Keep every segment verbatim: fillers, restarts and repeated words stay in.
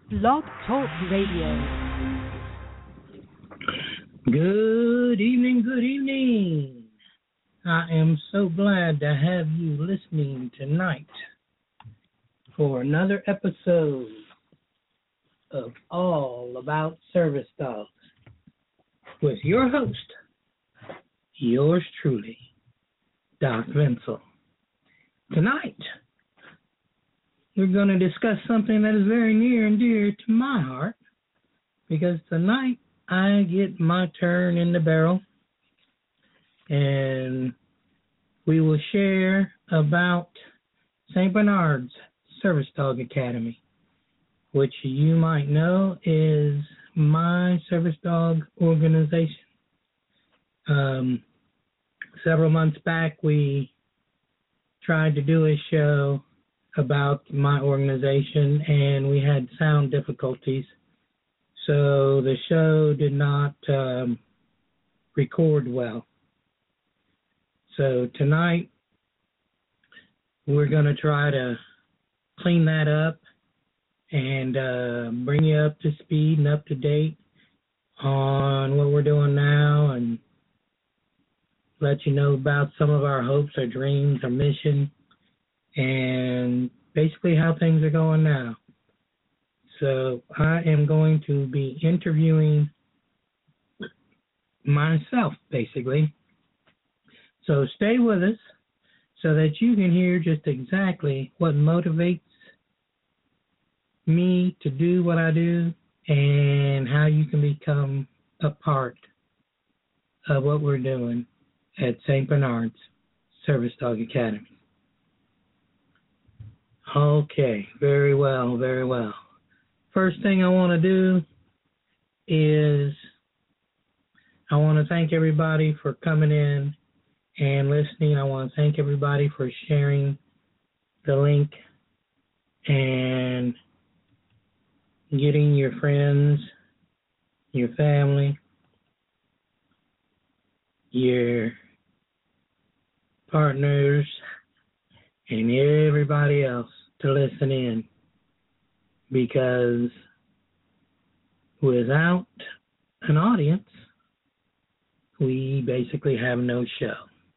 Blog Talk Radio. Good evening, good evening. I am so glad to have you listening tonight for another episode of All About Service Dogs with your host, yours truly, Doc Vinsel. Tonight, we're going to discuss something that is very near and dear to my heart, because tonight I get my turn in the barrel, and we will share about Saint Bernard's Service Dog Academy, which you might know is my service dog organization. Um, several months back, we tried to do a show about my organization, and we had sound difficulties, so the show did not um, record well. So tonight, we're going to try to clean that up and uh, bring you up to speed and up to date on what we're doing now, and let you know about some of our hopes, our dreams, our mission, and basically how things are going now. So I am going to be interviewing myself, basically. So stay with us so that you can hear just exactly what motivates me to do what I do and how you can become a part of what we're doing at Saint Bernard's Service Dog Academy. Okay, very well, very well. First thing I want to do is I want to thank everybody for coming in and listening. I want to thank everybody for sharing the link and getting your friends, your family, your partners, and everybody else to listen in, because without an audience, we basically have no show.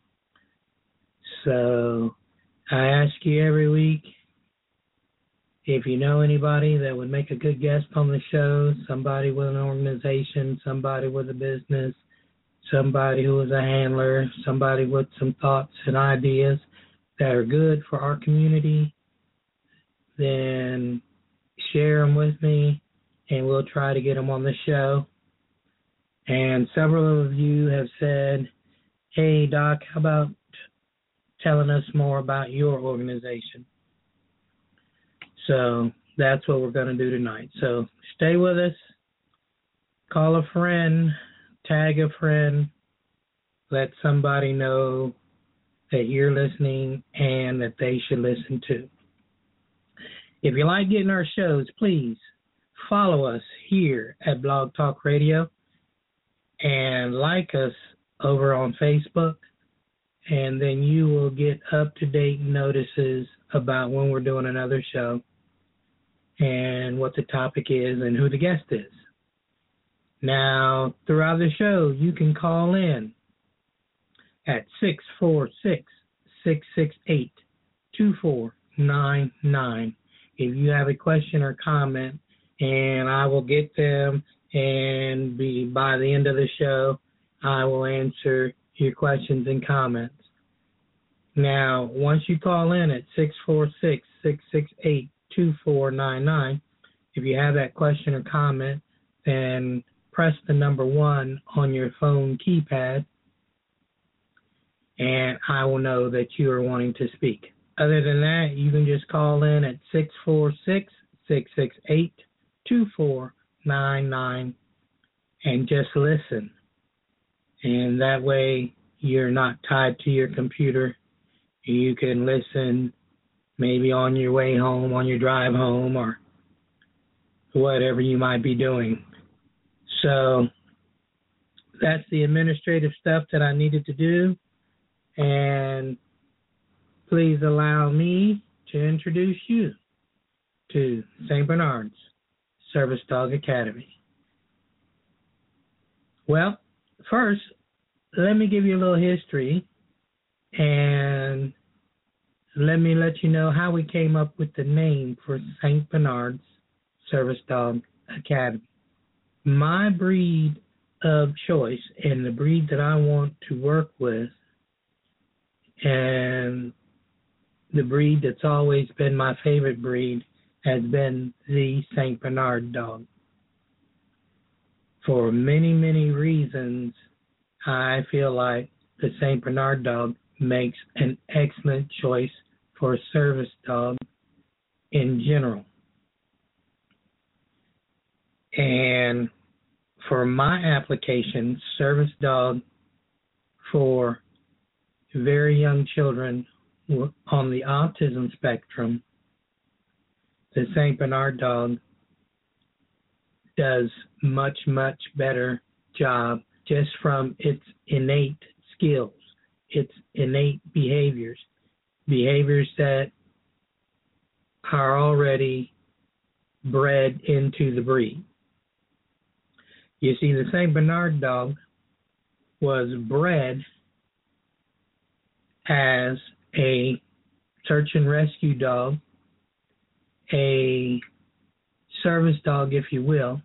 So I ask you every week, if you know anybody that would make a good guest on the show, somebody with an organization, somebody with a business, somebody who is a handler, somebody with some thoughts and ideas that are good for our community, then share them with me, and we'll try to get them on the show. And several of you have said, hey, Doc, how about telling us more about your organization? So that's what we're going to do tonight. So stay with us, call a friend, tag a friend, let somebody know that you're listening and that they should listen too. If you like getting our shows, please follow us here at Blog Talk Radio and like us over on Facebook, and then you will get up-to-date notices about when we're doing another show and what the topic is and who the guest is. Now, throughout the show, you can call in at six four six, six six eight, two four nine nine if you have a question or comment, and I will get them, and be by the end of the show, I will answer your questions and comments. Now, once you call in at six four six, six six eight, two four nine nine, if you have that question or comment, then press the number one on your phone keypad, and I will know that you are wanting to speak. Other than that, you can just call in at six four six, six six eight, two four nine nine and just listen. And that way you're not tied to your computer. You can listen maybe on your way home, on your drive home, or whatever you might be doing. So that's the administrative stuff that I needed to do. And please allow me to introduce you to Saint Bernard's Service Dog Academy. Well, first, let me give you a little history and let me let you know how we came up with the name for Saint Bernard's Service Dog Academy. My breed of choice and the breed that I want to work with, and the breed that's always been my favorite breed, has been the Saint Bernard dog. For many, many reasons, I feel like the Saint Bernard dog makes an excellent choice for a service dog in general. And for my application, service dog for very young children on the autism spectrum, the Saint Bernard dog does much, much better job just from its innate skills, its innate behaviors, behaviors that are already bred into the breed. You see, the Saint Bernard dog was bred as a search and rescue dog, a service dog, if you will,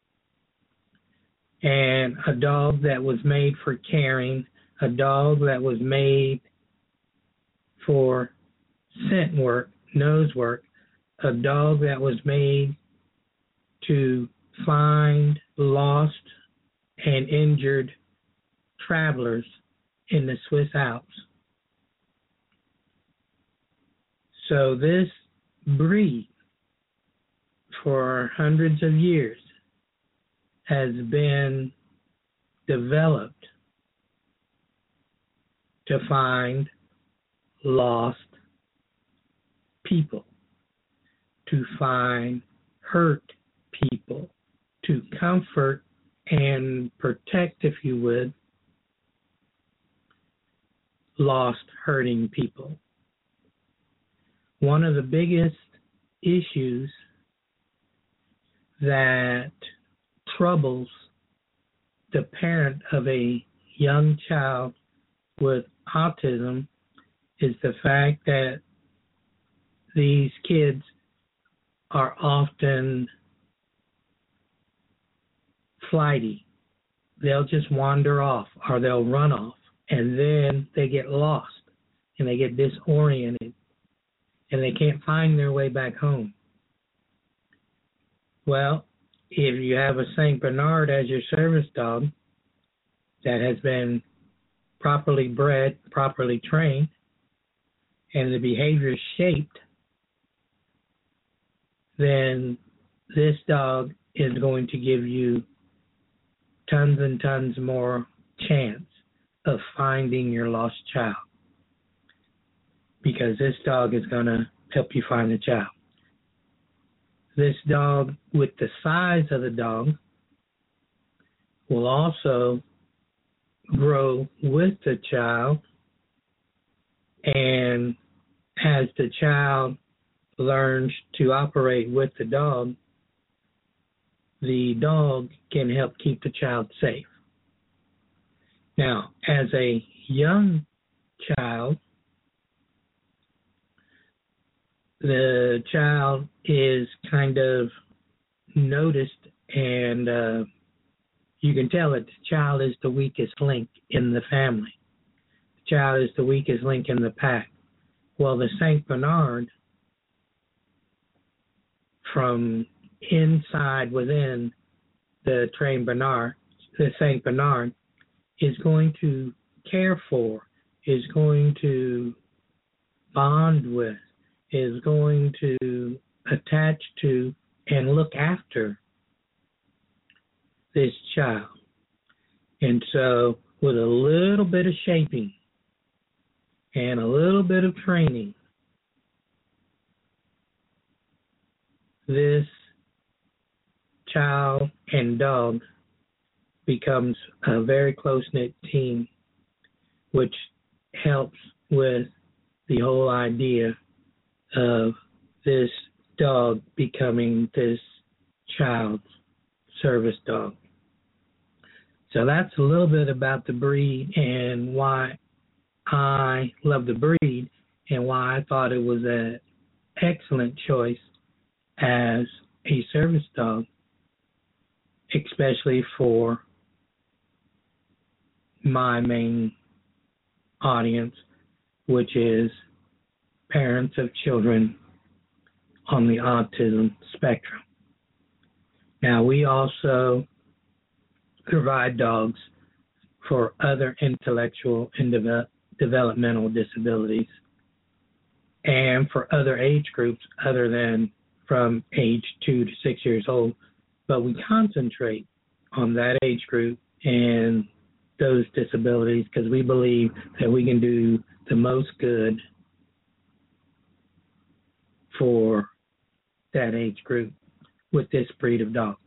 and a dog that was made for caring, a dog that was made for scent work, nose work, a dog that was made to find lost and injured travelers in the Swiss Alps. So this breed, for hundreds of years, has been developed to find lost people, to find hurt people, to comfort and protect, if you would, lost, hurting people. One of the biggest issues that troubles the parent of a young child with autism is the fact that these kids are often flighty. They'll just wander off or they'll run off, and then they get lost and they get disoriented and they can't find their way back home. Well, if you have a Saint Bernard as your service dog that has been properly bred, properly trained, and the behavior is shaped, then this dog is going to give you tons and tons more chance of finding your lost child, because this dog is going to help you find the child. This dog, with the size of the dog, will also grow with the child, and as the child learns to operate with the dog, the dog can help keep the child safe. Now, as a young child, the child is kind of noticed, and uh, you can tell that the child is the weakest link in the family. The child is the weakest link in the pack. Well, the Saint Bernard, from inside within the trained Bernard, the Saint Bernard, is going to care for, is going to bond with, is going to attach to and look after this child. And so with a little bit of shaping and a little bit of training, this child and dog becomes a very close-knit team, which helps with the whole idea of this dog becoming this child's service dog. So that's a little bit about the breed and why I love the breed and why I thought it was an excellent choice as a service dog, especially for my main audience, which is parents of children on the autism spectrum. Now, we also provide dogs for other intellectual and de- developmental disabilities and for other age groups other than from age two to six years old, but we concentrate on that age group and those disabilities because we believe that we can do the most good for that age group with this breed of dog.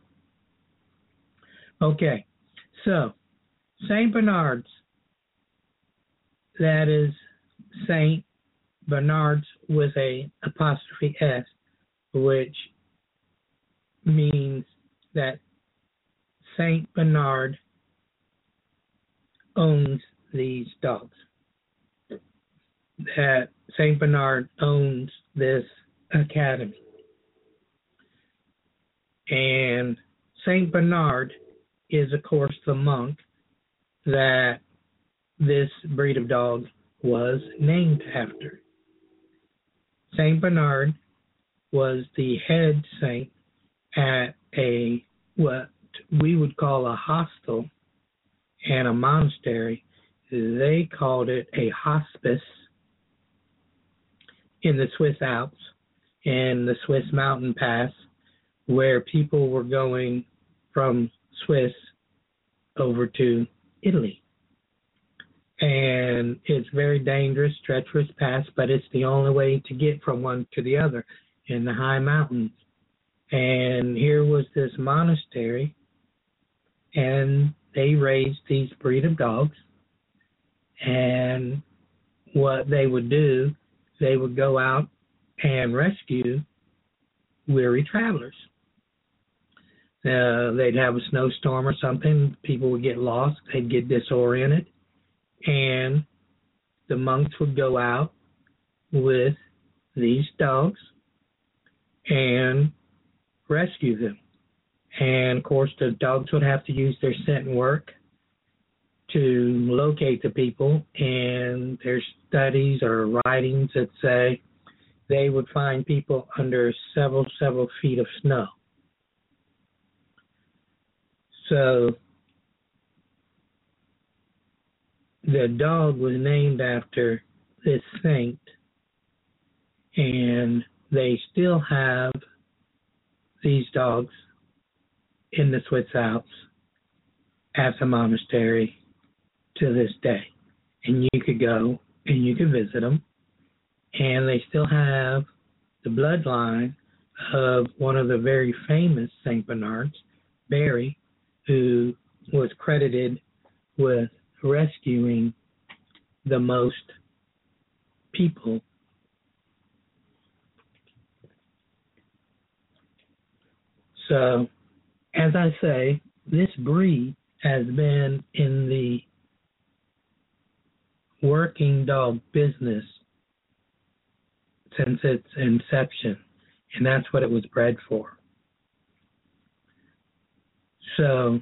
Okay, so Saint Bernards, that is Saint Bernards with a apostrophe S, which means that Saint Bernard owns these dogs. That Saint Bernard owns this academy. And Saint Bernard is, of course, the monk that this breed of dog was named after. Saint Bernard was the head saint at a what we would call a hostel and a monastery. They called it a hospice in the Swiss Alps and the Swiss mountain pass, where people were going from Swiss over to Italy. And it's very dangerous, treacherous pass, but it's the only way to get from one to the other in the high mountains. And here was this monastery, and they raised these breed of dogs. And what they would do, they would go out and rescue weary travelers. Uh, they'd have a snowstorm or something, people would get lost, they'd get disoriented, and the monks would go out with these dogs and rescue them. And of course, the dogs would have to use their scent and work to locate the people, and there's studies or writings that say they would find people under several, several feet of snow. So the dog was named after this saint, and they still have these dogs in the Swiss Alps at the monastery to this day. And you could go and you could visit them, and they still have the bloodline of one of the very famous Saint Bernards, Barry, who was credited with rescuing the most people. So, as I say, this breed has been in the working dog business since its inception, and that's what it was bred for. So,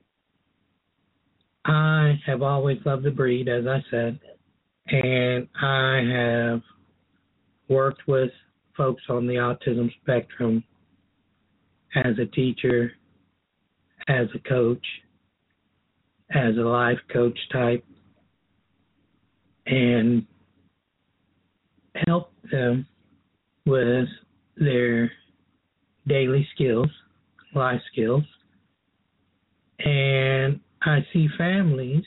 I have always loved the breed, as I said, and I have worked with folks on the autism spectrum as a teacher, as a coach, as a life coach type, and help them with their daily skills, life skills. And I see families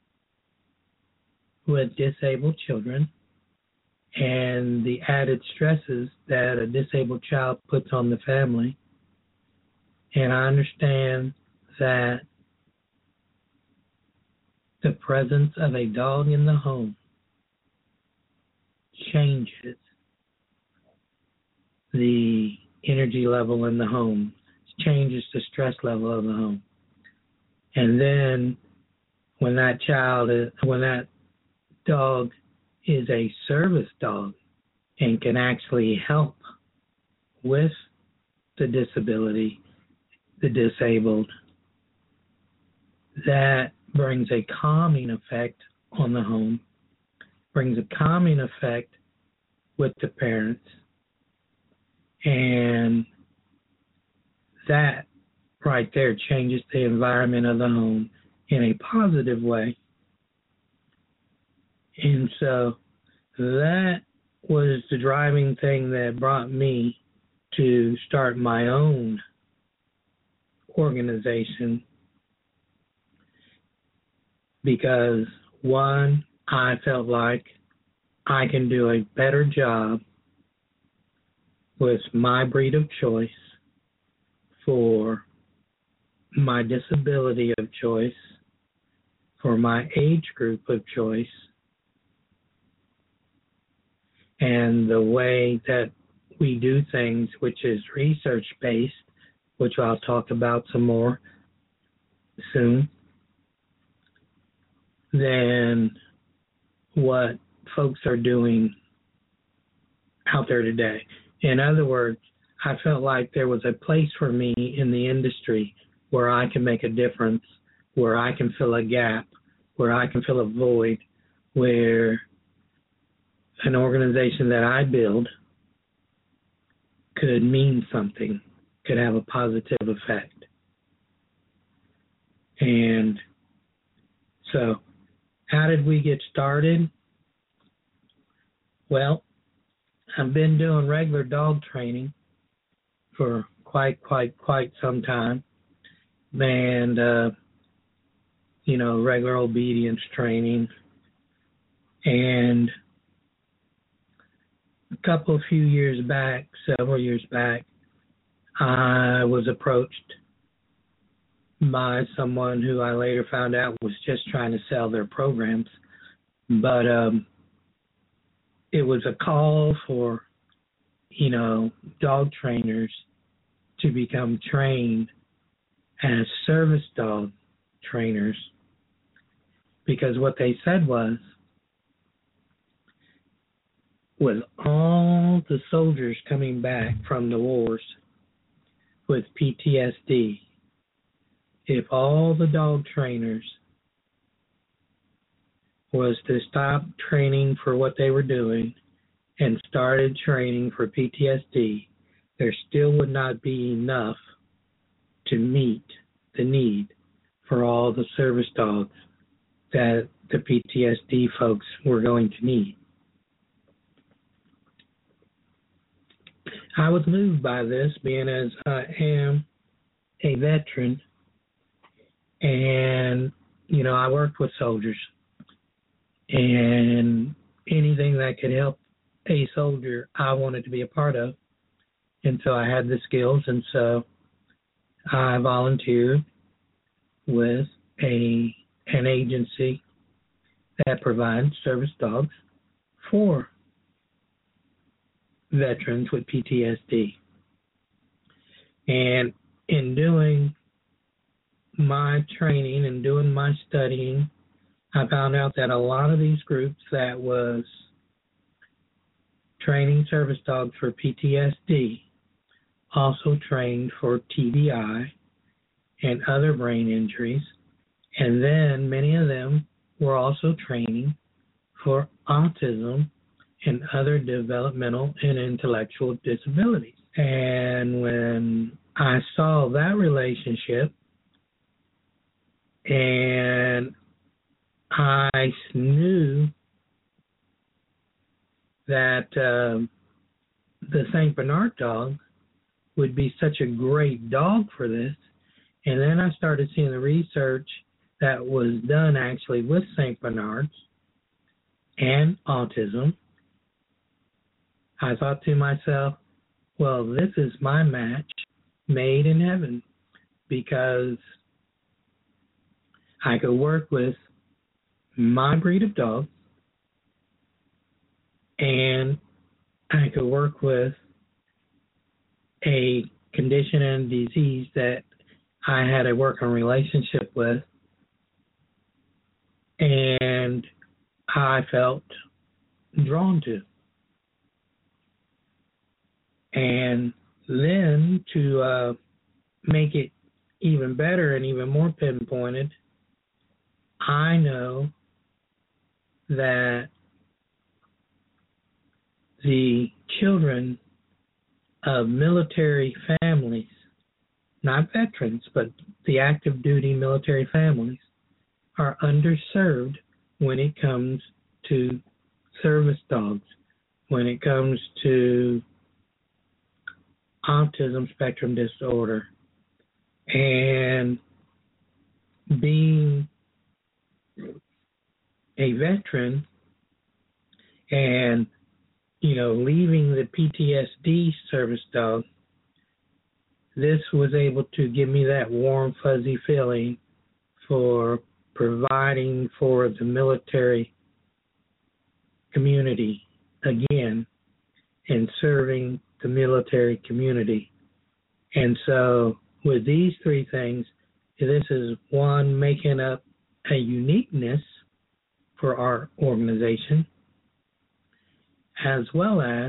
with disabled children and the added stresses that a disabled child puts on the family. And I understand that the presence of a dog in the home changes the energy level in the home, changes the stress level of the home. And then when that child is, when that dog is a service dog and can actually help with the disability, the disabled, that brings a calming effect on the home, brings a calming effect with the parents, and that right there changes the environment of the home in a positive way. And so that was the driving thing that brought me to start my own organization, because one, I felt like I can do a better job with my breed of choice for my disability of choice, for my age group of choice, and the way that we do things, which is research-based, which I'll talk about some more soon, than what folks are doing out there today. In other words, I felt like there was a place for me in the industry where I can make a difference, where I can fill a gap, where I can fill a void, where an organization that I build could mean something, could have a positive effect. And so, how did we get started? Well, I've been doing regular dog training for quite, quite, quite some time. And, uh, you know, regular obedience training. And a couple, few years back, several years back, I was approached by someone who I later found out was just trying to sell their programs. But um, it was a call for, you know, dog trainers to become trained as service dog trainers, because what they said was, with all the soldiers coming back from the wars with P T S D, if all the dog trainers was to stop training for what they were doing and started training for P T S D, there still would not be enough to meet the need for all the service dogs that the P T S D folks were going to need. I was moved by this, being as I am a veteran, and, you know, I worked with soldiers, and anything that could help a soldier, I wanted to be a part of. And so I had the skills, and so I volunteered with a an agency that provides service dogs for veterans with P T S D. And in doing my training and doing my studying, I found out that a lot of these groups that was training service dogs for P T S D also trained for T B I and other brain injuries, and then many of them were also training for autism and other developmental and intellectual disabilities. And when I saw that relationship, and I knew that um, the Saint Bernard dog would be such a great dog for this. And then I started seeing the research that was done actually with Saint Bernards and autism. I thought to myself, well, this is my match made in heaven, because I could work with my breed of dog, and I could work with a condition and disease that I had a working relationship with, and I felt drawn to. And then to uh, make it even better and even more pinpointed, I know that the children of military families, not veterans, but the active duty military families, are underserved when it comes to service dogs, when it comes to autism spectrum disorder. And being a veteran and, you know, leaving the P T S D service dog, this was able to give me that warm, fuzzy feeling for providing for the military community again and serving the military community. And so with these three things, this is one, making up a uniqueness for our organization, as well as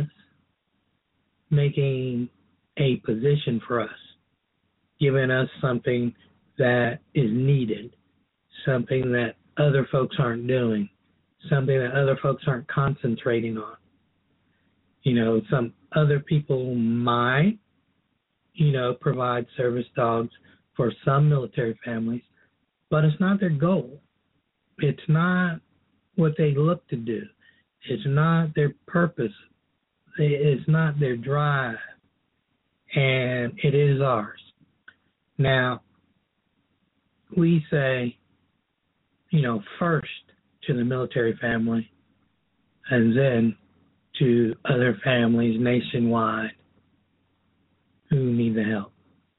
making a position for us, giving us something that is needed, something that other folks aren't doing, something that other folks aren't concentrating on. You know, some other people might, you know, provide service dogs for some military families, but it's not their goal. It's not what they look to do. It's not their purpose. It's not their drive. And it is ours. Now, we say, you know, first to the military family and then to other families nationwide who need the help.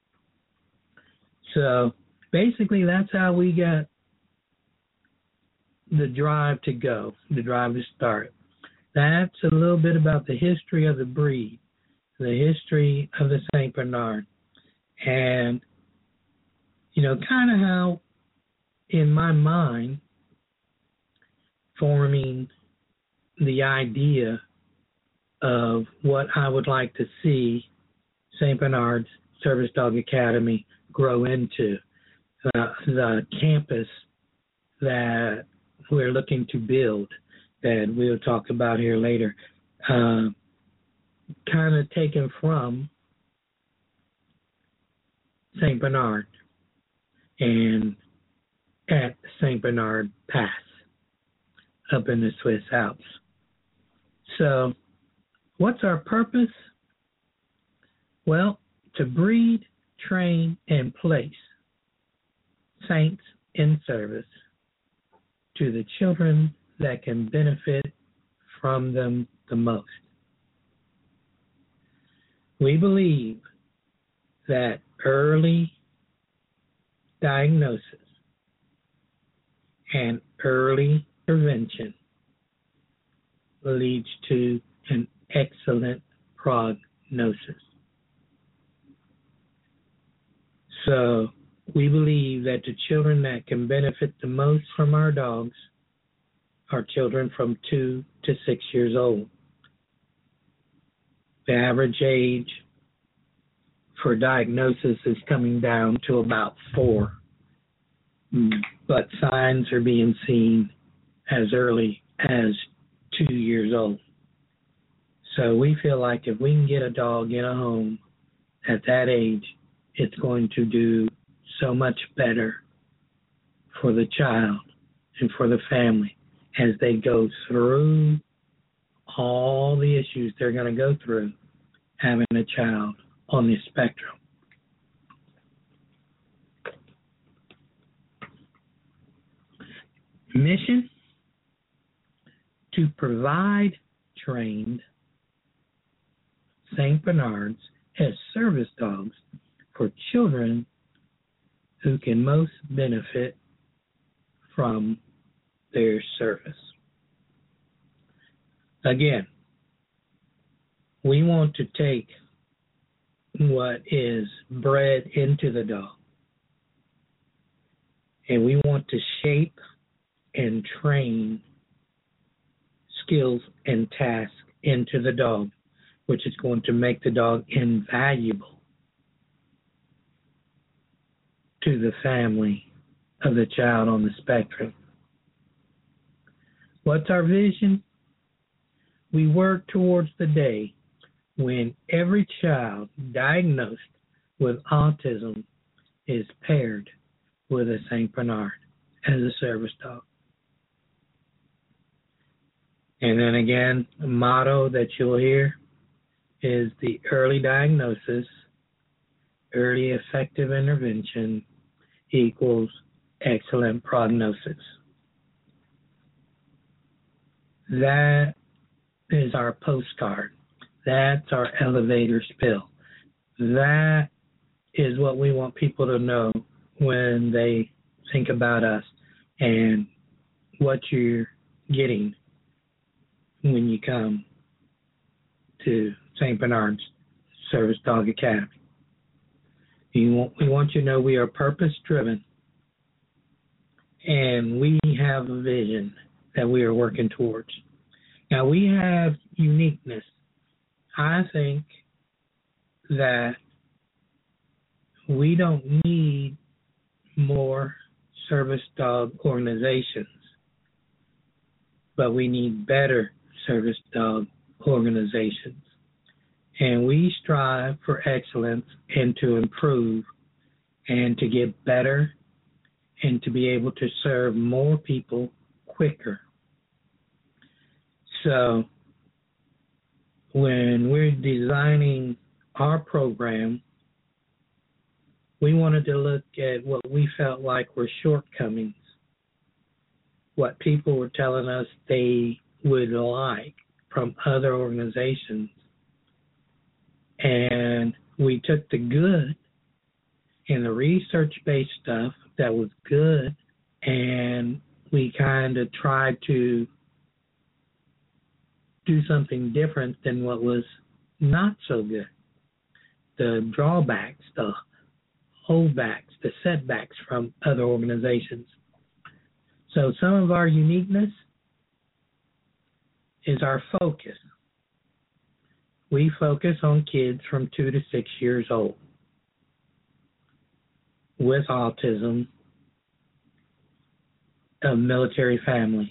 So basically that's how we got the drive to go, the drive to start. That's a little bit about the history of the breed, the history of the Saint Bernard, and, you know, kind of how, in my mind, forming the idea of what I would like to see Saint Bernard's Service Dog Academy grow into, uh, the campus that we're looking to build, that we'll talk about here later, uh, kind of taken from Saint Bernard and at Saint Bernard Pass up in the Swiss Alps. So what's our purpose? Well, to breed, train, and place saints in service to the children that can benefit from them the most. We believe that early diagnosis and early prevention leads to an excellent prognosis. So we believe that the children that can benefit the most from our dogs are children from two to six years old. The average age for diagnosis is coming down to about four, but signs are being seen as early as two years old. So we feel like if we can get a dog in a home at that age, it's going to do so much better for the child and for the family as they go through all the issues they're going to go through having a child on the spectrum. Mission: to provide trained Saint Bernards as service dogs for children who can most benefit from their service. Again, we want to take what is bred into the dog. And we want to shape and train skills and tasks into the dog, which is going to make the dog invaluable to the family of the child on the spectrum. What's our vision? We work towards the day when every child diagnosed with autism is paired with a Saint Bernard as a service dog. And then again, the motto that you'll hear is the early diagnosis, early effective intervention equals excellent prognosis. That is our postcard. That's our elevator spill. That is what we want people to know when they think about us and what you're getting when you come to Saint Bernard's Service Dog Academy. You want, we want you to know we are purpose-driven, and we have a vision that we are working towards. Now, we have uniqueness. I think that we don't need more service dog organizations, but we need better service dog organizations. And we strive for excellence and to improve and to get better and to be able to serve more people quicker. So when we're designing our program, we wanted to look at what we felt like were shortcomings, what people were telling us they would like from other organizations. And we took the good and the research-based stuff that was good, and we kind of tried to do something different than what was not so good. The drawbacks, the holdbacks, the setbacks from other organizations. So some of our uniqueness is our focus. We focus on kids from two to six years old with autism of military families.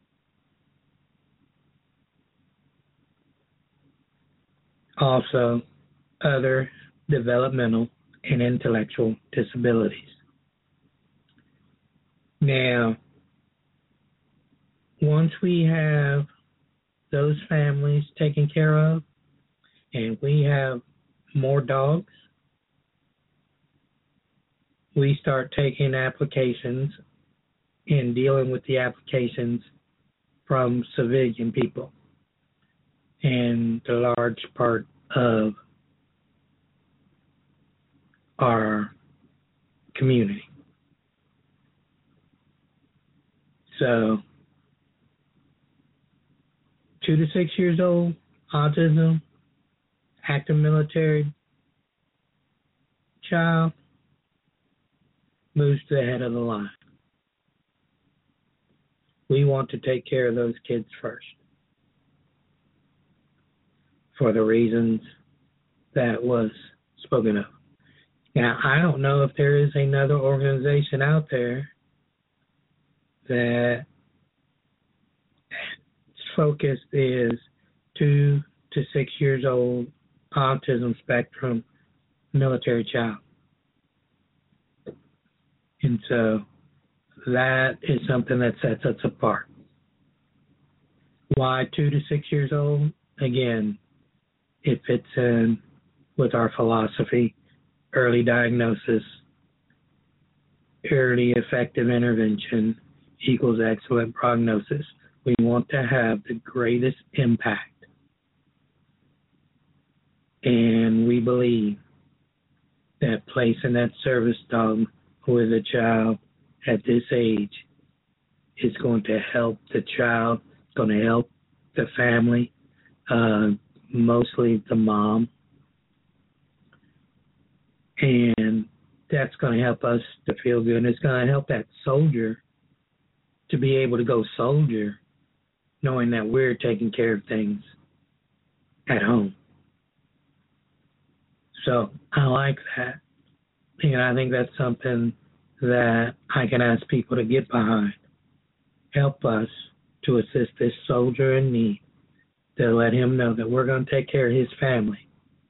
Also, other developmental and intellectual disabilities. Now, once we have those families taken care of and we have more dogs, we start taking applications and dealing with the applications from civilian people and the large part of our community. So, two to six years old, autism, active military child, moves to the head of the line. We want to take care of those kids first for the reasons that was spoken of. Now, I don't know if there is another organization out there that its focus is two to six years old, autism spectrum, military child. And so that is something that sets us apart. Why two to six years old? Again, it fits in with our philosophy, early diagnosis, early effective intervention equals excellent prognosis. We want to have the greatest impact. And we believe that placing that service dog with a child at this age is going to help the child, it's going to help the family, uh, mostly the mom, And that's going to help us to feel good. And it's going to help that soldier to be able to go soldier knowing that we're taking care of things at home. So I like that. And I think that's something that I can ask people to get behind. Help us to assist this soldier in need, to let him know that we're going to take care of his family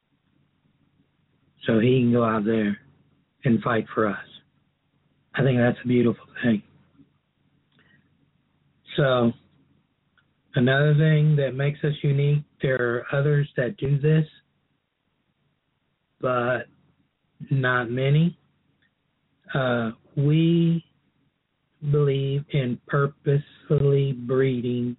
so he can go out there and fight for us. I think that's a beautiful thing. So another thing that makes us unique, there are others that do this, but not many. Uh, we believe in purposefully breeding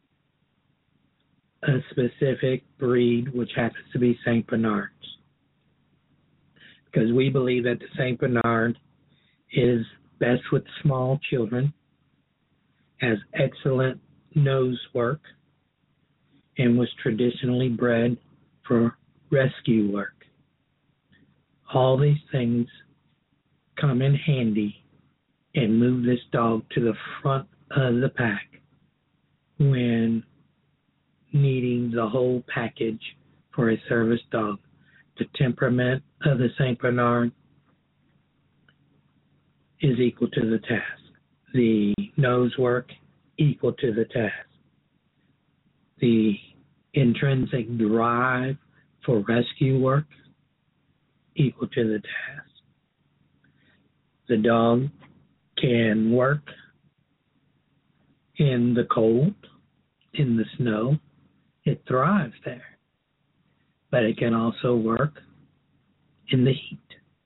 a specific breed, which happens to be Saint Bernards. Because we believe that the Saint Bernard is best with small children, has excellent nose work, and was traditionally bred for rescue work. All these things come in handy and move this dog to the front of the pack when needing the whole package for a service dog. The temperament of the Saint Bernard is equal to the task. The nose work equal to the task. The intrinsic drive for rescue work equal to the task. The dog can work in the cold, in the snow. It thrives there. But it can also work in the heat.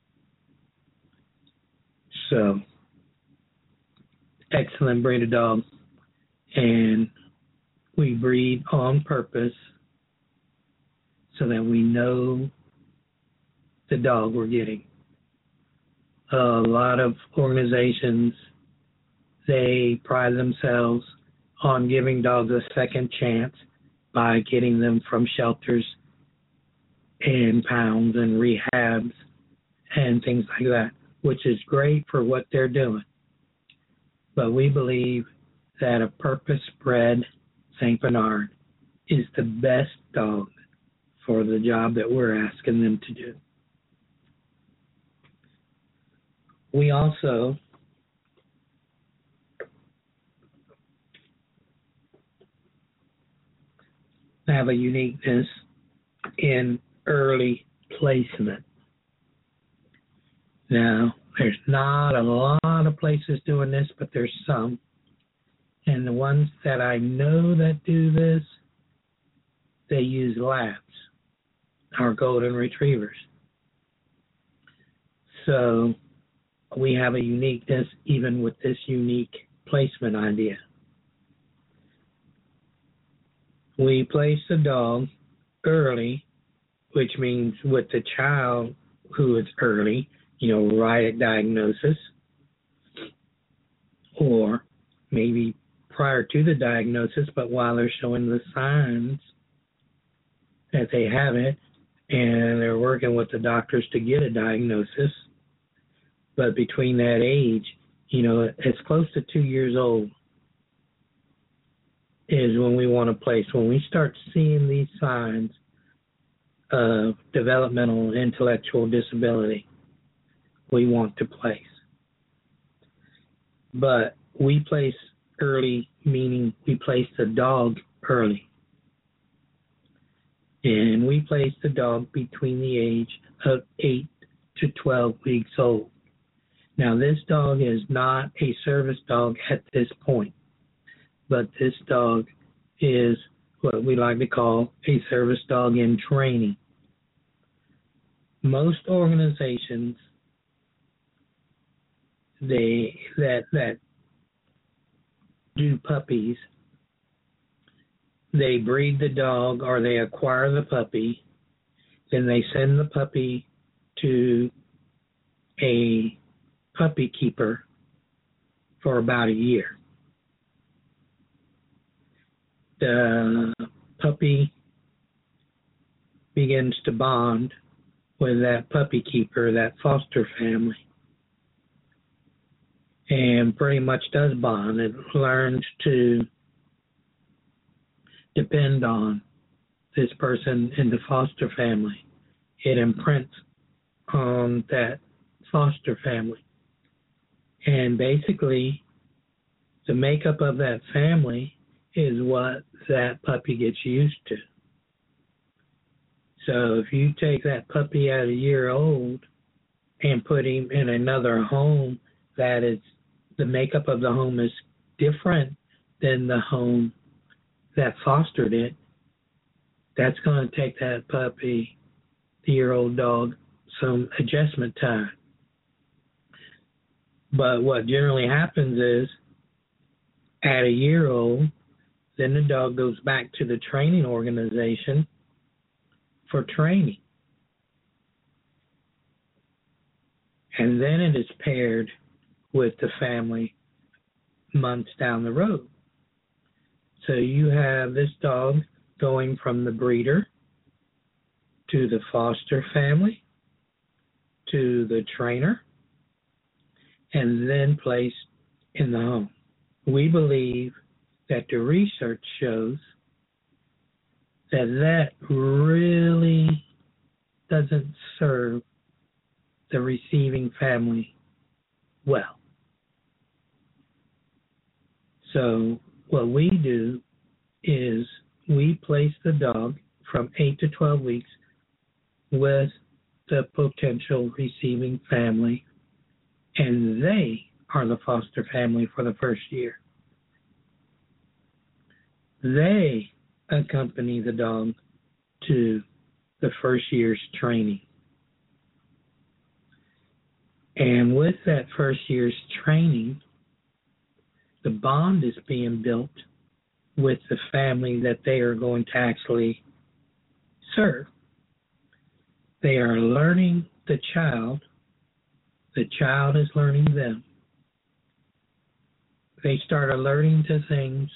So, excellent breed of dog. And we breed on purpose so that we know the dog we're getting. A lot of organizations, they pride themselves on giving dogs a second chance by getting them from shelters and pounds and rehabs and things like that, which is great for what they're doing. But we believe that a purpose-bred Saint Bernard is the best dog for the job that we're asking them to do. We also have a uniqueness in early placement. Now, there's not a lot of places doing this, but there's some. And the ones that I know that do this, they use labs, our golden retrievers. So we have a uniqueness even with this unique placement idea. We place the dog early, which means with the child who is early, you know, right at diagnosis, or maybe prior to the diagnosis, but while they're showing the signs that they have it, and they're working with the doctors to get a diagnosis. But between that age, you know, it's close to two years old is when we want to place. When we start seeing these signs of developmental intellectual disability, we want to place. But we place early, meaning we place the dog early. And we place the dog between the age of eight to twelve weeks old. Now, this dog is not a service dog at this point, but this dog is what we like to call a service dog in training. Most organizations they that that do puppies, they breed the dog or they acquire the puppy, then they send the puppy to a puppy keeper for about a year. The puppy begins to bond with that puppy keeper, that foster family, and pretty much does bond. It learns to depend on this person in the foster family. It imprints on that foster family. And basically, the makeup of that family is what that puppy gets used to. So if you take that puppy at a year old and put him in another home that is, the makeup of the home is different than the home that fostered it, that's going to take that puppy, the year-old dog, some adjustment time. But what generally happens is, at a year old, then the dog goes back to the training organization for training. And then it is paired with the family months down the road. So you have this dog going from the breeder to the foster family to the trainer and then placed in the home. We believe that the research shows that that really doesn't serve the receiving family well. So what we do is we place the dog from eight to twelve weeks with the potential receiving family, and they are the foster family for the first year. They accompany the dog to the first year's training. And with that first year's training, the bond is being built with the family that they are going to actually serve. They are learning the child. The child is learning them. They start alerting to things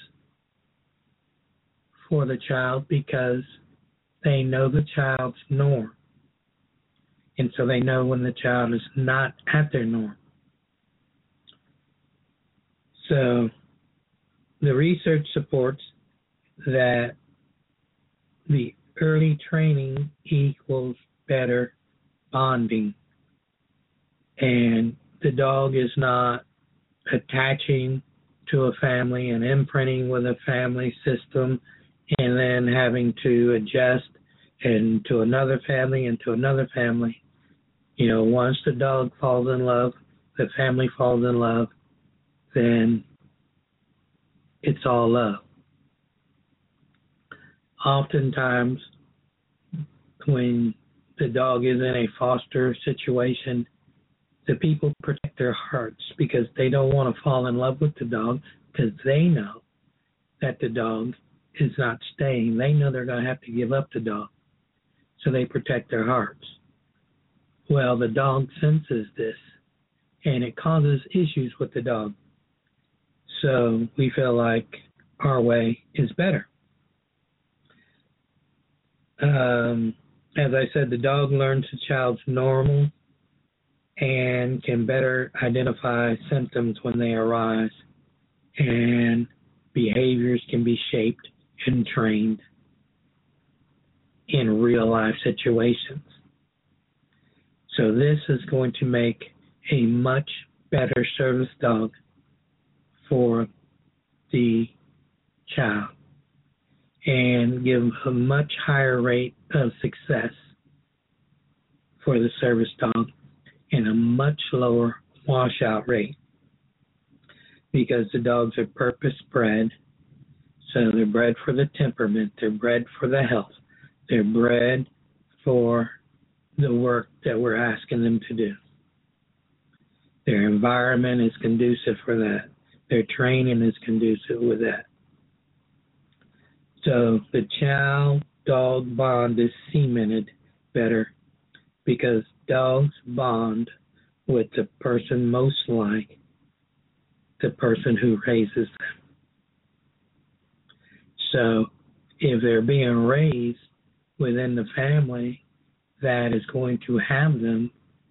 for the child because they know the child's norm. And so they know when the child is not at their norm. So the research supports that the early training equals better bonding. And the dog is not attaching to a family and imprinting with a family system and then having to adjust and to another family and to another family. You know, once the dog falls in love, the family falls in love, then it's all love. Oftentimes, when the dog is in a foster situation, the people protect their hearts because they don't want to fall in love with the dog because they know that the dog is not staying. They know they're going to have to give up the dog. So they protect their hearts. Well, the dog senses this, and it causes issues with the dog. So we feel like our way is better. Um, as I said, the dog learns the child's normal and can better identify symptoms when they arise, and behaviors can be shaped and trained in real life situations. So this is going to make a much better service dog for the child and give a much higher rate of success for the service dog and a much lower washout rate because the dogs are purpose bred. So they're bred for the temperament, they're bred for the health, they're bred for the work that we're asking them to do. Their environment is conducive for that. Their training is conducive with that. So the child-dog bond is cemented better because dogs bond with the person most like the person who raises them. So if they're being raised within the family that is going to have them,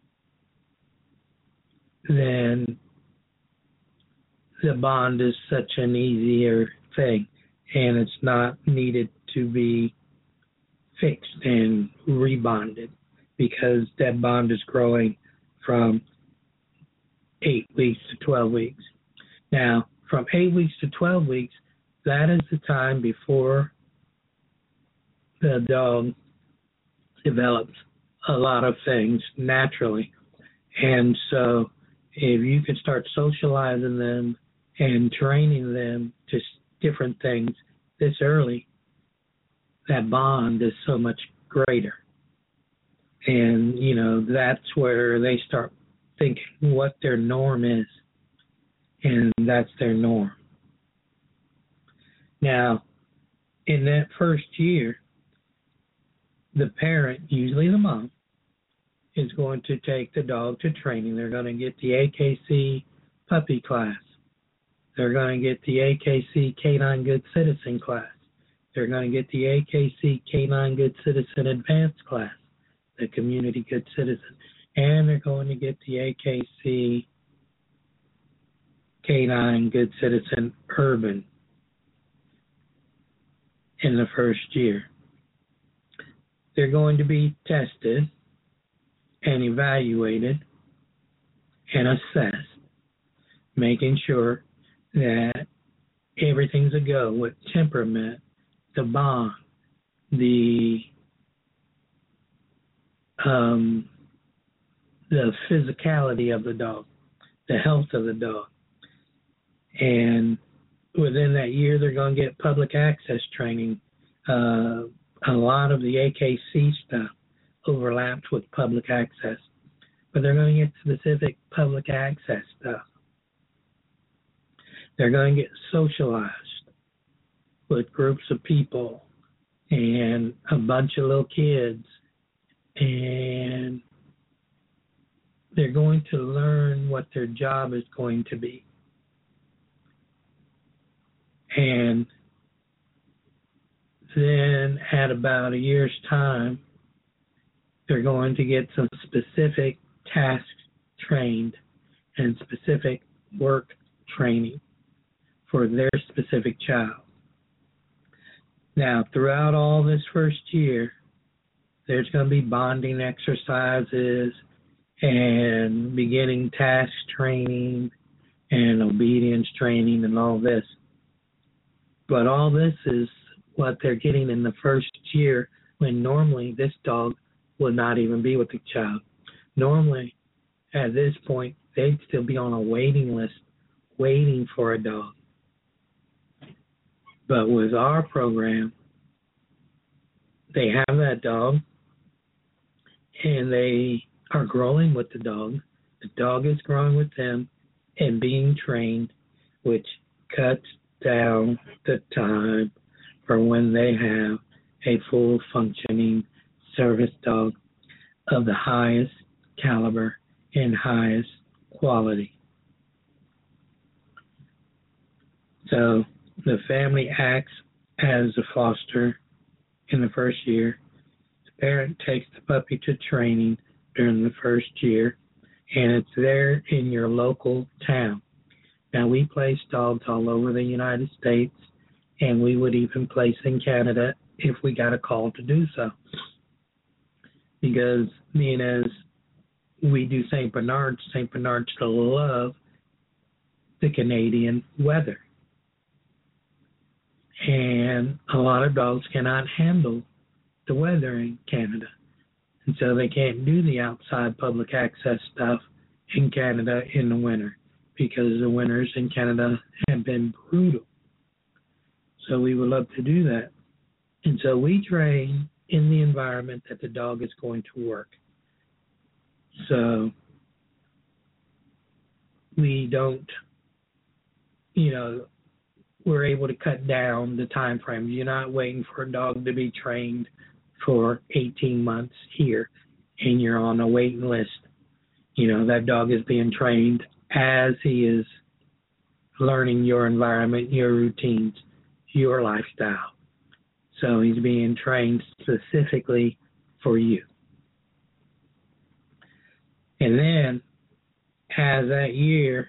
then the bond is such an easier thing, and it's not needed to be fixed and rebonded because that bond is growing from eight weeks to twelve weeks. Now, from eight weeks to twelve weeks, that is the time before the dog develops a lot of things naturally. And so if you can start socializing them and training them to different things this early, that bond is so much greater. And, you know, that's where they start thinking what their norm is. And that's their norm. Now, in that first year, the parent, usually the mom, is going to take the dog to training. They're going to get the A K C puppy class. They're going to get the A K C Canine Good Citizen class. They're going to get the A K C Canine Good Citizen Advanced class, the Community Good Citizen. And they're going to get the A K C Canine Good Citizen Urban in the first year. They're going to be tested and evaluated and assessed, making sure that everything's a go with temperament, the bond, the um, the physicality of the dog, the health of the dog. And within that year, they're going to get public access training. Uh, a lot of the A K C stuff overlapped with public access, but they're going to get specific public access stuff. They're going to get socialized with groups of people and a bunch of little kids, and they're going to learn what their job is going to be. And then at about a year's time, they're going to get some specific tasks trained and specific work training for their specific child. Now, throughout all this first year, there's going to be bonding exercises and beginning task training and obedience training and all this. But all this is what they're getting in the first year, when normally this dog would not even be with the child. Normally, at this point, they'd still be on a waiting list, waiting for a dog. But with our program, they have that dog, and they are growing with the dog. The dog is growing with them and being trained, which cuts down the time for when they have a full functioning service dog of the highest caliber and highest quality. So the family acts as a foster in the first year. The parent takes the puppy to training during the first year, and it's there in your local town. Now, we place dogs all over the United States, and we would even place in Canada if we got a call to do so. Because being as we do Saint Bernards, Saint Bernards love the Canadian weather. And a lot of dogs cannot handle the weather in Canada. And so they can't do the outside public access stuff in Canada in the winter, because the winters in Canada have been brutal. So we would love to do that. And so we train in the environment that the dog is going to work. So we don't, you know, we're able to cut down the time frame. You're not waiting for a dog to be trained for eighteen months here, and you're on a waiting list. You know, that dog is being trained as he is learning your environment, your routines, your lifestyle. So he's being trained specifically for you. And then, as that year,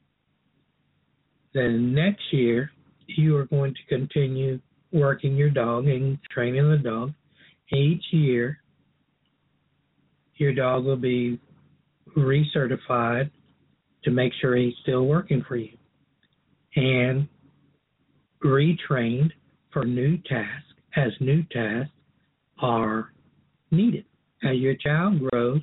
the next year, you are going to continue working your dog and training the dog. Each year, your dog will be recertified to make sure he's still working for you and retrained for new tasks as new tasks are needed. As your child grows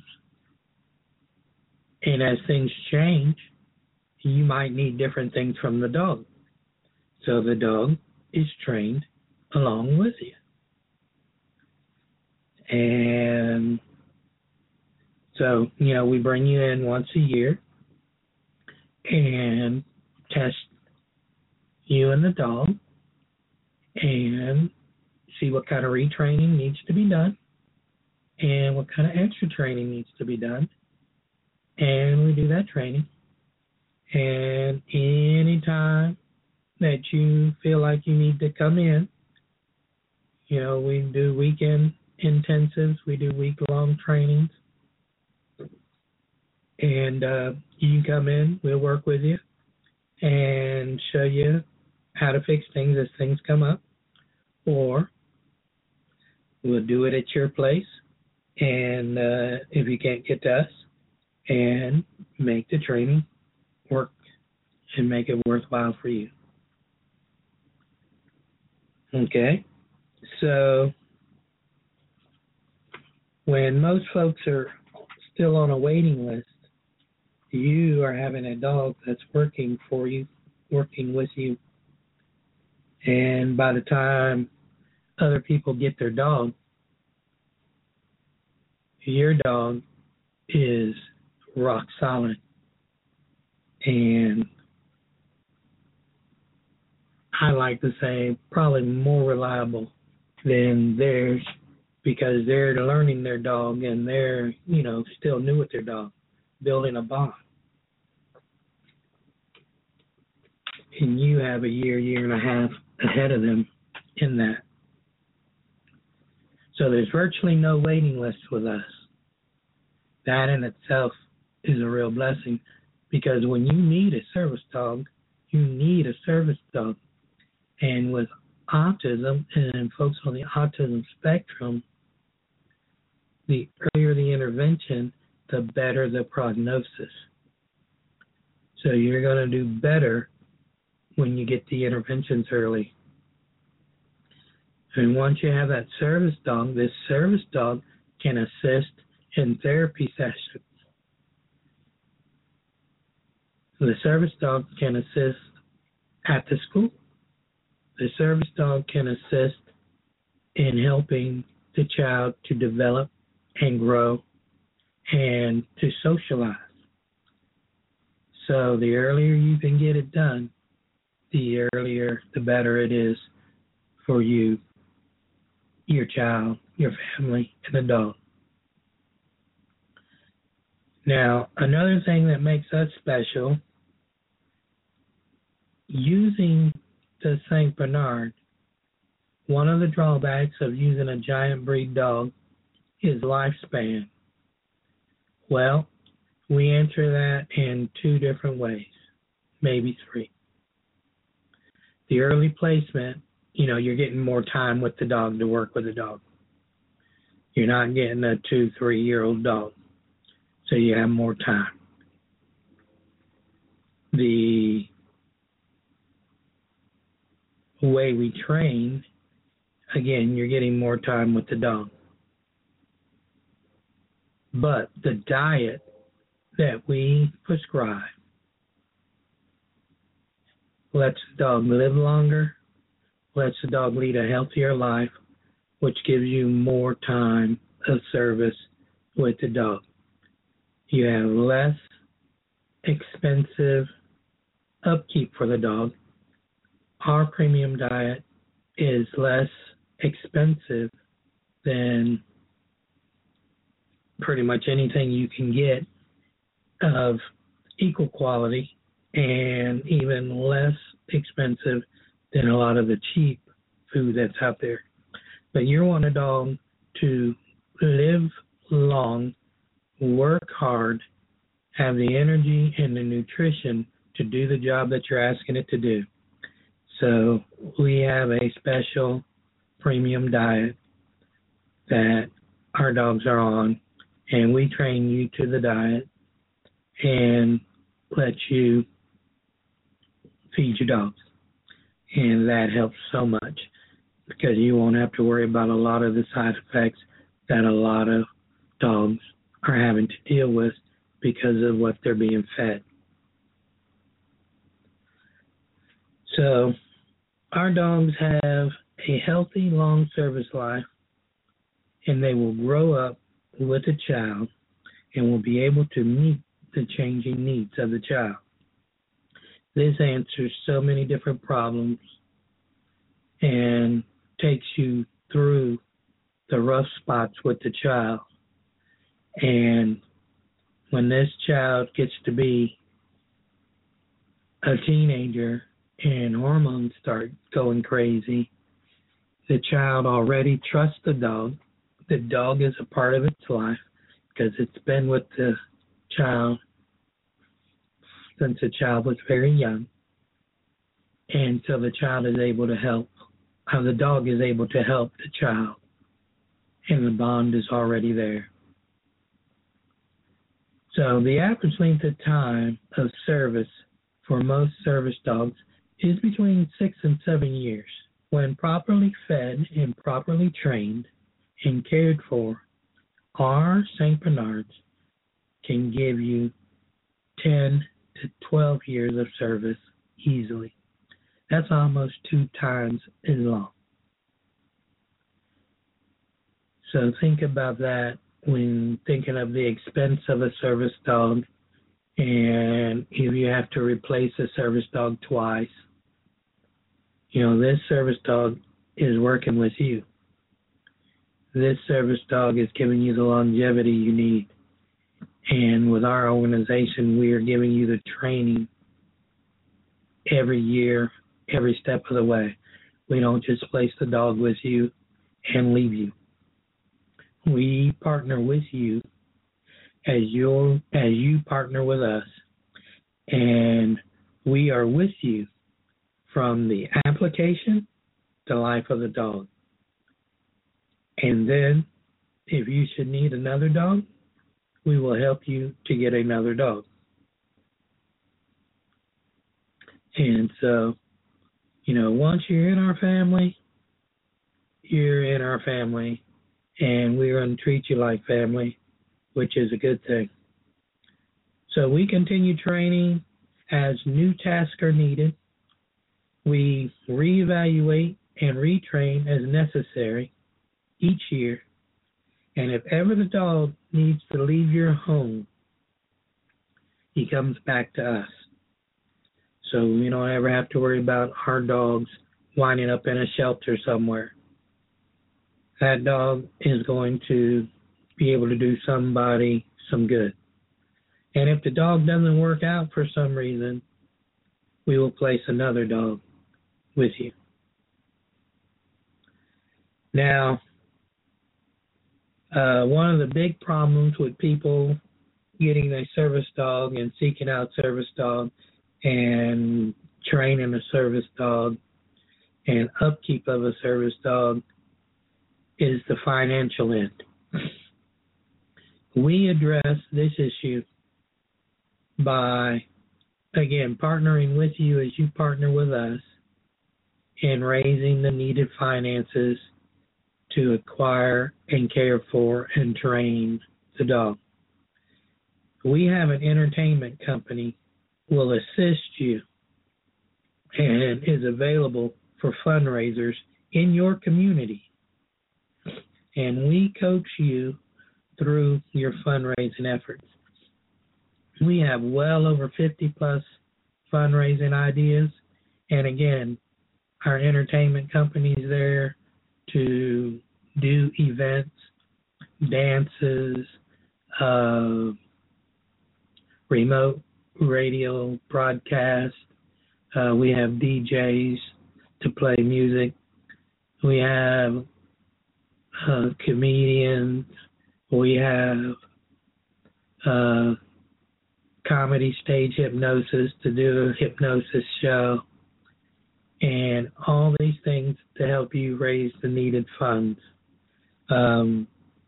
and as things change, you might need different things from the dog. So the dog is trained along with you. And so, you know, we bring you in once a year and test you and the dog and see what kind of retraining needs to be done and what kind of extra training needs to be done. And we do that training. And anytime that you feel like you need to come in, you know, we do weekend intensives, we do week-long trainings. And uh, you can come in, we'll work with you and show you how to fix things as things come up. Or we'll do it at your place, and uh, if you can't get to us, and make the training work and make it worthwhile for you. Okay? So when most folks are still on a waiting list, you are having a dog that's working for you, working with you. And by the time other people get their dog, your dog is rock solid. And I like to say probably more reliable than theirs because they're learning their dog and they're, you know, still new with their dog, building a bond. And you have a year, year and a half ahead of them in that. So there's virtually no waiting list with us. That in itself is a real blessing because when you need a service dog, you need a service dog. And with autism and folks on the autism spectrum, the earlier the intervention, the better the prognosis. So you're going to do better when you get the interventions early. And once you have that service dog, this service dog can assist in therapy sessions. The service dog can assist at the school. The service dog can assist in helping the child to develop and grow and to socialize. So the earlier you can get it done, the earlier, the better it is for you, your child, your family, and the dog. Now, another thing that makes us special, using the Saint Bernard, one of the drawbacks of using a giant breed dog is lifespan. Well, we answer that in two different ways, maybe three. The early placement, you know, you're getting more time with the dog to work with the dog. You're not getting a two, three-year-old dog, so you have more time. The way we train, again, you're getting more time with the dog. But the diet that we prescribe lets the dog live longer, lets the dog lead a healthier life, which gives you more time of service with the dog. You have less expensive upkeep for the dog. Our premium diet is less expensive than pretty much anything you can get of equal quality and even less expensive than a lot of the cheap food that's out there. But you want a dog to live long, work hard, have the energy and the nutrition to do the job that you're asking it to do. So we have a special premium diet that our dogs are on, and we train you to the diet and let you feed your dogs. And that helps so much because you won't have to worry about a lot of the side effects that a lot of dogs are having to deal with because of what they're being fed. So our dogs have a healthy, long service life, and they will grow up with a child and will be able to meet the changing needs of the child. This answers so many different problems and takes you through the rough spots with the child. And when this child gets to be a teenager and hormones start going crazy, the child already trusts the dog. The dog is a part of its life because it's been with the child since the child was very young. And so the child is able to help, how the dog is able to help the child, and the bond is already there. So the average length of time of service for most service dogs is between six and seven years. When properly fed and properly trained and cared for, our Saint Bernards can give you ten to twelve years of service easily. That's almost two times as long. So think about that when thinking of the expense of a service dog, and if you have to replace a service dog twice, you know, this service dog is working with you. This service dog is giving you the longevity you need. And with our organization, we are giving you the training every year, every step of the way. We don't just place the dog with you and leave you. We partner with you as you as you partner with us, and we are with you from the application to life of the dog. And then, if you should need another dog, we will help you to get another dog. And so, you know, once you're in our family, you're in our family, and we're going to treat you like family, which is a good thing. So we continue training as new tasks are needed. We reevaluate and retrain as necessary each year. And if ever the dog needs to leave your home, he comes back to us. So you don't ever have to worry about our dogs winding up in a shelter somewhere. That dog is going to be able to do somebody some good. And if the dog doesn't work out for some reason, we will place another dog with you. Now, uh, one of the big problems with people getting a service dog and seeking out service dog and training a service dog and upkeep of a service dog is the financial end. We address this issue by, again, partnering with you as you partner with us in raising the needed finances to acquire and care for and train the dog. We have an entertainment company will assist you and is available for fundraisers in your community. And we coach you through your fundraising efforts. We have well over fifty plus fundraising ideas. And again, our entertainment company is there to do events, dances, uh, remote radio broadcast. Uh, we have D Js to play music. We have uh, comedians. We have uh, comedy stage hypnosis to do a hypnosis show, and all these things to help you raise the needed funds. Um,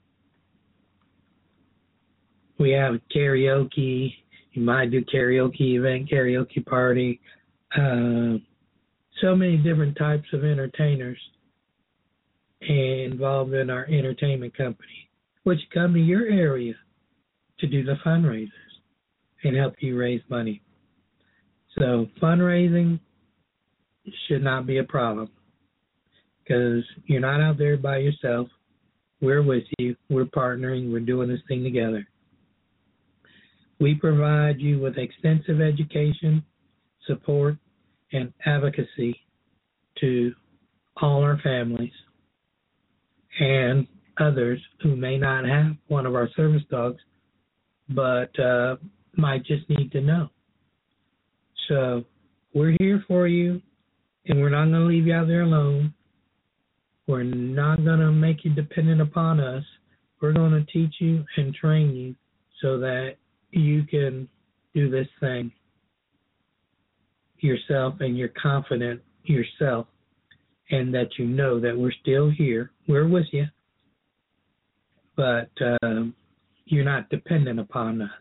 we have karaoke. You might do karaoke event, karaoke party. Uh, so many different types of entertainers involved in our entertainment company, which come to your area to do the fundraisers and help you raise money. So fundraising should not be a problem because you're not out there by yourself. We're with you. We're partnering. We're doing this thing together. We provide you with extensive education, support, and advocacy to all our families and others who may not have one of our service dogs but uh, might just need to know. So we're here for you, and we're not going to leave you out there alone. We're not going to make you dependent upon us. We're going to teach you and train you so that you can do this thing yourself and you're confident yourself and that you know that we're still here. We're with you, but um, you're not dependent upon us.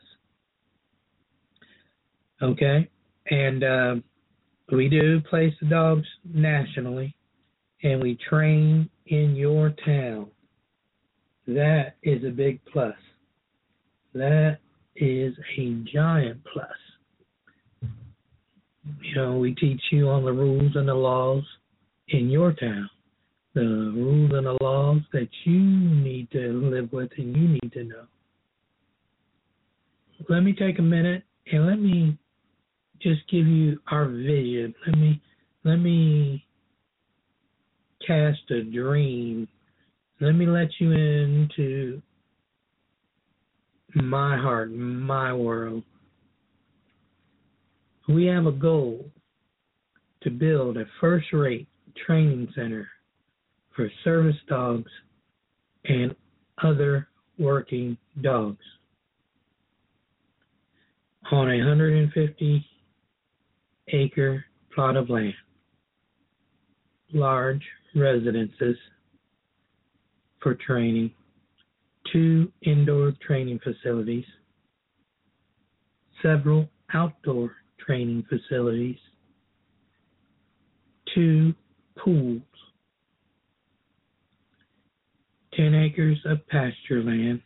Okay? And uh, we do place the dogs nationally, and we train in your town. That is a big plus. That is a giant plus. You know, we teach you on the rules and the laws in your town, the rules and the laws that you need to live with and you need to know. Let me take a minute and let me just give you our vision. Let me let me cast a dream. Let me let you into my heart, my world. We have a goal to build a first-rate training center for service dogs and other working dogs on a one hundred fifty acre plot of land, large residences for training, two indoor training facilities, several outdoor training facilities, two pools, ten acres of pasture land,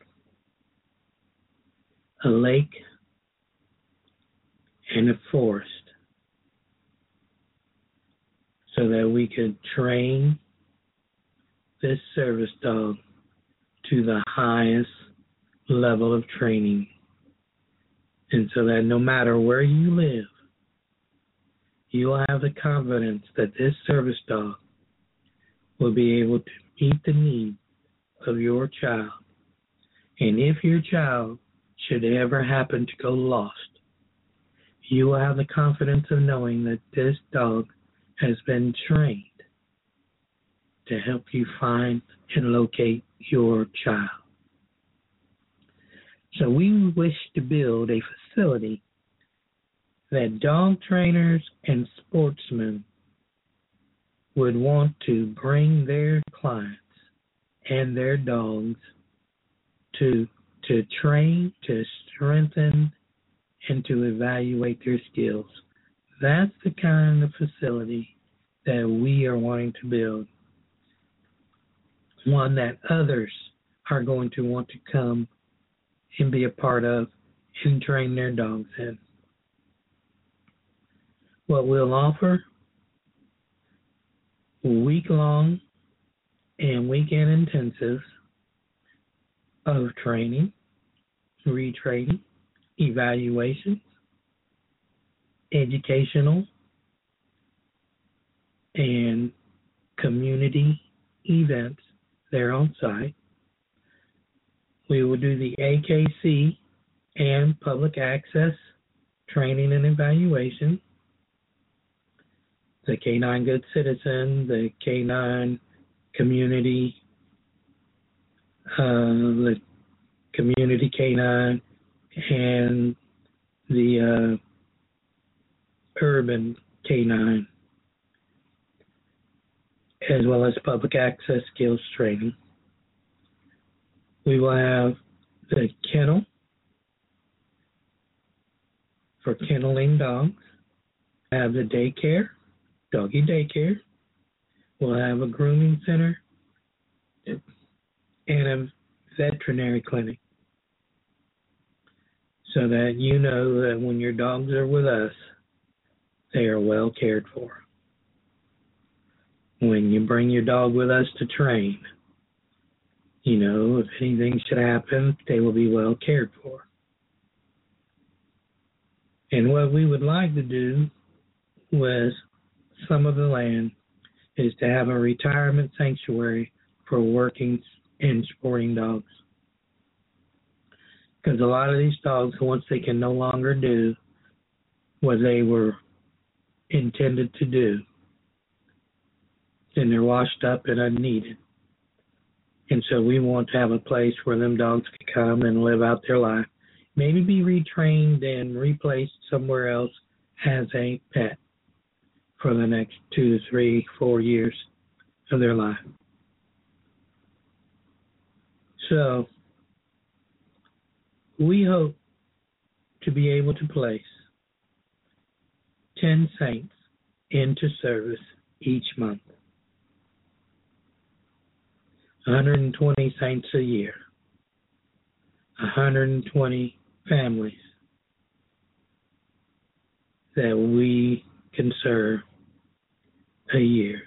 a lake, and a forest, so that we could train this service dog to the highest level of training. And so that no matter where you live, you will have the confidence that this service dog will be able to meet the needs of your child. And if your child should ever happen to go lost, you will have the confidence of knowing that this dog has been trained to help you find and locate your child. So we wish to build a facility that dog trainers and sportsmen would want to bring their clients and their dogs to to train, to strengthen, and to evaluate their skills. That's the kind of facility that we are wanting to build. One that others are going to want to come and be a part of and train their dogs in. What we'll offer week-long and weekend intensives of training, retraining, evaluations, educational, and community events there on site. We will do the A K C and public access training and evaluation, the K nine Good Citizen, the K nine Community, uh, the Community K nine, and the uh, urban canine, as well as public access skills training. We will have the kennel for kenneling dogs, have the daycare, doggy daycare. We'll have a grooming center and a veterinary clinic, so that you know that when your dogs are with us, they are well cared for. When you bring your dog with us to train, you know, if anything should happen, they will be well cared for. And what we would like to do with some of the land is to have a retirement sanctuary for working and sporting dogs. Because a lot of these dogs, once they can no longer do what they were intended to do, then they're washed up and unneeded. And so we want to have a place where them dogs can come and live out their life, maybe be retrained and replaced somewhere else as a pet for the next two to three, four years of their life. So we hope to be able to place ten saints into service each month. one hundred twenty saints a year. one hundred twenty families that we can serve a year.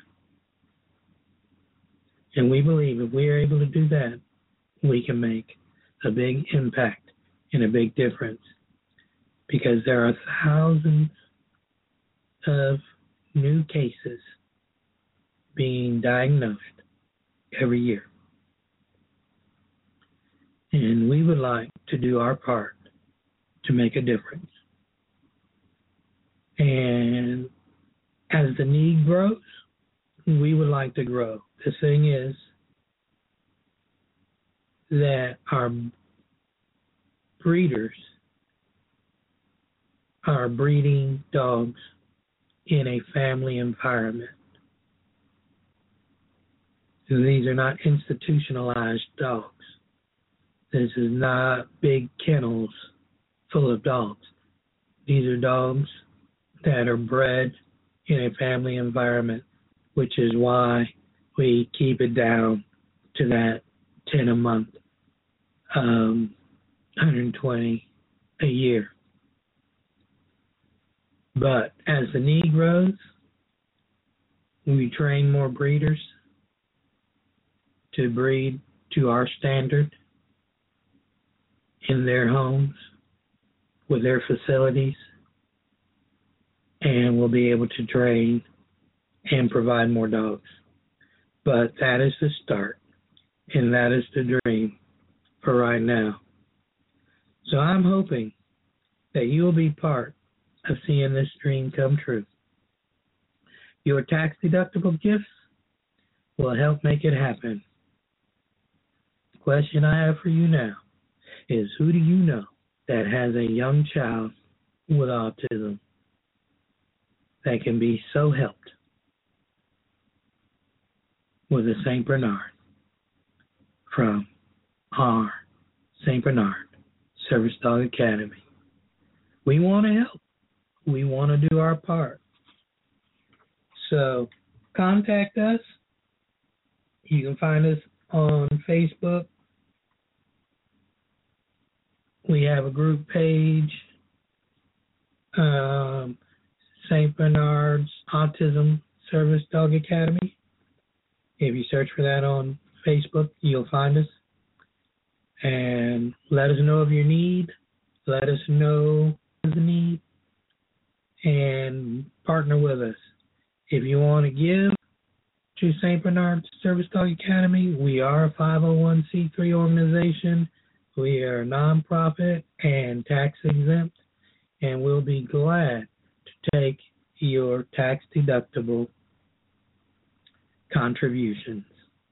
And we believe if we are able to do that, we can make a big impact and a big difference, because there are thousands of new cases being diagnosed every year. And we would like to do our part to make a difference. And as the need grows, we would like to grow. The thing is that our breeders are breeding dogs in a family environment. So these are not institutionalized dogs. This is not big kennels full of dogs. These are dogs that are bred in a family environment, which is why we keep it down to that ten a month, um, one hundred twenty a year. But as the need grows, we train more breeders to breed to our standard in their homes, with their facilities, and we'll be able to train and provide more dogs. But that is the start, and that is the dream for right now. So I'm hoping that you will be part of seeing this dream come true. Your tax-deductible gifts will help make it happen. The question I have for you now is, who do you know that has a young child with autism that can be so helped with a Saint Bernard from our Saint Bernard Service Dog Academy? We want to help. We want to do our part. So contact us. You can find us on Facebook. We have a group page, um, Saint Bernard's Autism Service Dog Academy. If you search for that on Facebook, you'll find us. And let us know of your need. Let us know the need. And partner with us. If you want to give to Saint Bernard's Service Dog Academy, we are a five oh one c three organization. We are nonprofit and tax exempt, and we'll be glad to take your tax deductible contributions.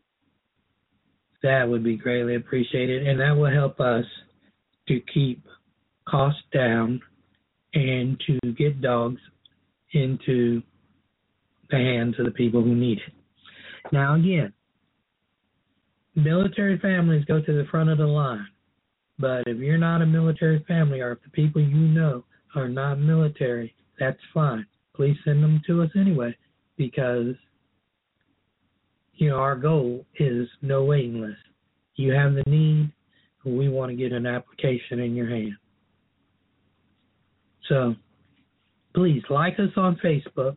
That would be greatly appreciated, and that will help us to keep costs down and to get dogs into the hands of the people who need it. Now, again, military families go to the front of the line. But if you're not a military family, or if the people you know are not military, that's fine. Please send them to us anyway, because, you know, our goal is no waiting list. You have the need, we want to get an application in your hand. So please like us on Facebook.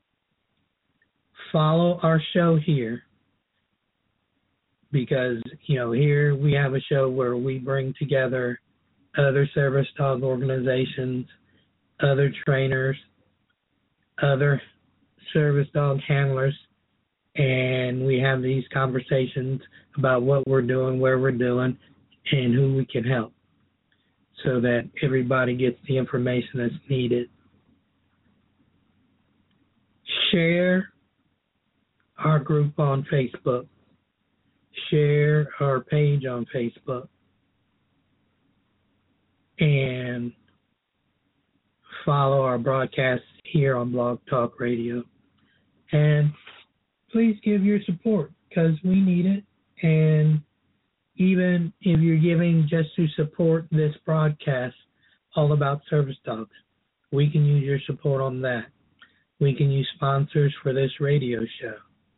Follow our show here, because, you know, here we have a show where we bring together other service dog organizations, other trainers, other service dog handlers, and we have these conversations about what we're doing, where we're doing, and who we can help, so that everybody gets the information that's needed. Share our group on Facebook. Share our page on Facebook. And follow our broadcasts here on Blog Talk Radio. And please give your support, because we need it. And even if you're giving just to support this broadcast all about service dogs, we can use your support on that. We can use sponsors for this radio show.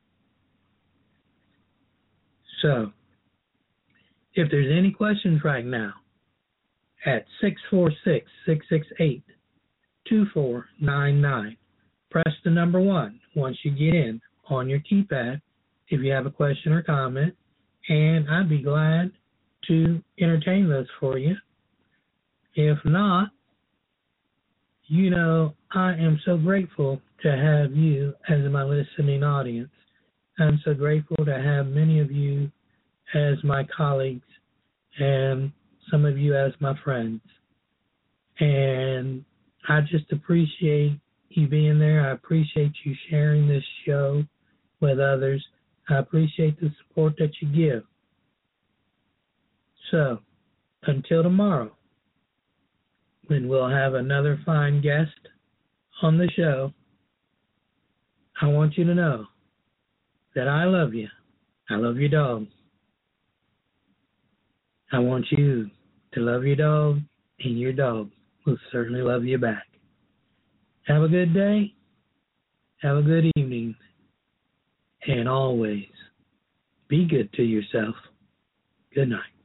So, if there's any questions right now, at six four six, six six eight, two four nine nine, press the number one once you get in on your keypad if you have a question or comment, and I'd be glad to entertain those for you. If not, you know, I am so grateful to have you as my listening audience. I'm so grateful to have many of you as my colleagues and some of you as my friends. And I just appreciate you being there. I appreciate you sharing this show with others. I appreciate the support that you give. So, until tomorrow, when we'll have another fine guest on the show, I want you to know that I love you. I love your dog. I want you to love your dog, and your dog will certainly love you back. Have a good day. Have a good evening. And always be good to yourself. Good night.